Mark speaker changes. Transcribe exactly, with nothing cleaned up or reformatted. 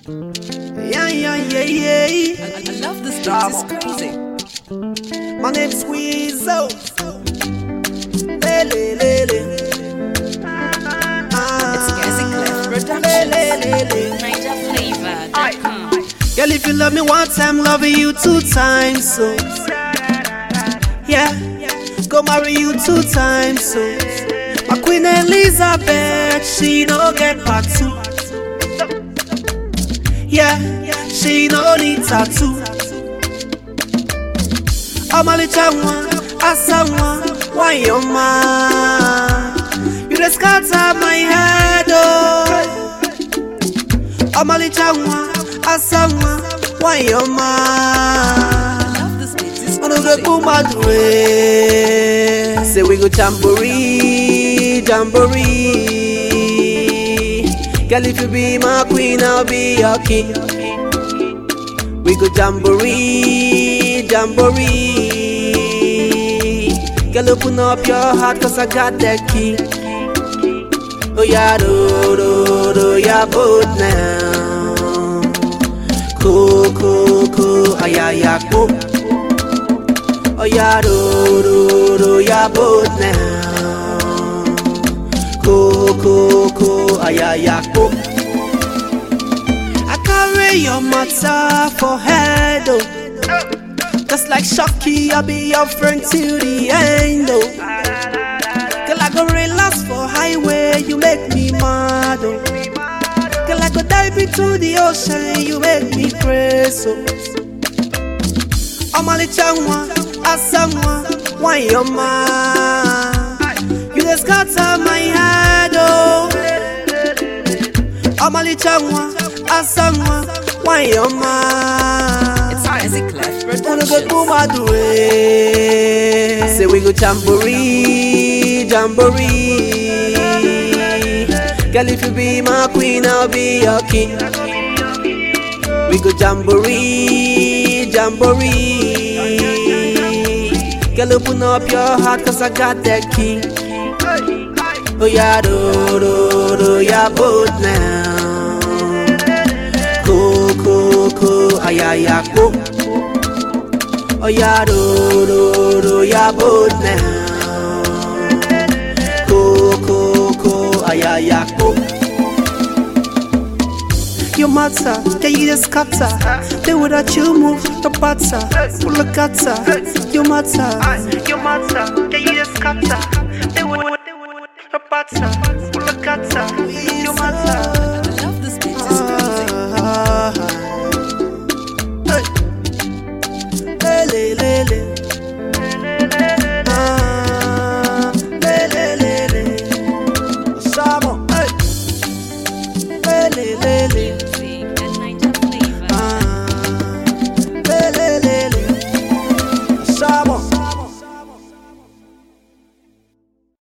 Speaker 1: Yeah, yeah, yeah, yeah.
Speaker 2: I, I love this beat, it's crazy.
Speaker 1: My name's Weezo. Le, le, le, le.
Speaker 2: It's Gazi Clef Productions.
Speaker 1: Le, le, le, le.
Speaker 2: Niger Flavor dot com.
Speaker 1: Girl, if you love me one time, loving you two times, so yeah, go marry you two times, so my Queen Elizabeth, she no get part two. Yeah, she no need tattoo. I'm a little one, I someone, why your man? You just scatter my head, oh. I'm a little one, I someone, why your man?
Speaker 2: I love this beat, it's
Speaker 1: On the
Speaker 2: crazy.
Speaker 1: boom way. Say we go jamboree, jamboree. Girl, if you be my queen, I'll be your king. We go jamboree, jamboree. Girl, open up your heart, cause I got that key. Oh yeah, do, do, do, yeah, both now. Cool, cool, cool, ah yeah, yeah, cool. Oh yeah, do, do, do, yeah, both now. Cool, cool, cool, ah yeah, yeah, cool. I carry your matter for head, oh. Just like Shocky, I'll be your friend till the end, oh. Girl, I go relax for highway, you make me mad, oh. Girl, I go dive into the ocean, you make me crazy, oh. I'm a little one, I someone, why your man? You just scatter my head, oh. I'm a little one, I someone, why your man?
Speaker 2: It's Gazi Clef
Speaker 1: Wanna go to
Speaker 2: Productions.
Speaker 1: my way. Say we go jamboree, jamboree. Girl, if you be my queen, I'll be your king. We go jamboree, jamboree. Girl, open up your heart, cause I got that key. Oh yeah, do, do, do, yeah, both now. Cool, cool, cool, ah yeah, yeah, cool. Oh yeah, do, do, do, yeah, both now. Cool, cool, cool, ah yeah, yeah, cool. You matter, can you just scatter? The way that you move, the butter, full of gutter. You matter, you matter, can you just scatter? The way the butter, full of gutter. You matter.